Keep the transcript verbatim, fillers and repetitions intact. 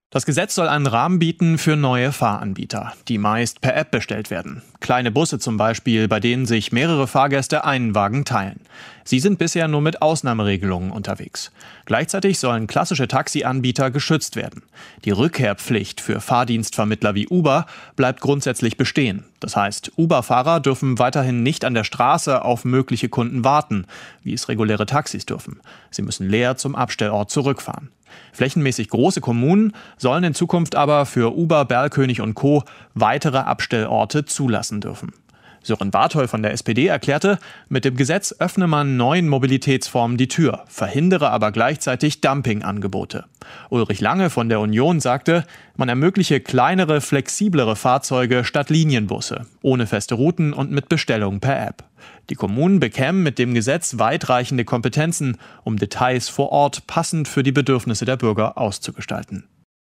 Das Gesetz soll einen Rahmen bieten für neue Fahranbieter, die meist per App bestellt werden. Kleine Busse zum Beispiel, bei denen sich mehrere Fahrgäste einen Wagen teilen. Sie sind bisher nur mit Ausnahmeregelungen unterwegs. Gleichzeitig sollen klassische Taxianbieter geschützt werden. Die Rückkehrpflicht für Fahrdienstvermittler wie Uber bleibt grundsätzlich bestehen. Das heißt, Uber-Fahrer dürfen weiterhin nicht an der Straße auf mögliche Kunden warten, wie es reguläre Taxis dürfen. Sie müssen leer zum Abstellort zurückfahren. Flächenmäßig große Kommunen sollen in Zukunft aber für Uber, Berlkönig und Co. weitere Abstellorte zulassen dürfen. Sören Barthol von der S P D erklärte, mit dem Gesetz öffne man neuen Mobilitätsformen die Tür, verhindere aber gleichzeitig Dumpingangebote. Ulrich Lange von der Union sagte, man ermögliche kleinere, flexiblere Fahrzeuge statt Linienbusse, ohne feste Routen und mit Bestellung per App. Die Kommunen bekämen mit dem Gesetz weitreichende Kompetenzen, um Details vor Ort passend für die Bedürfnisse der Bürger auszugestalten.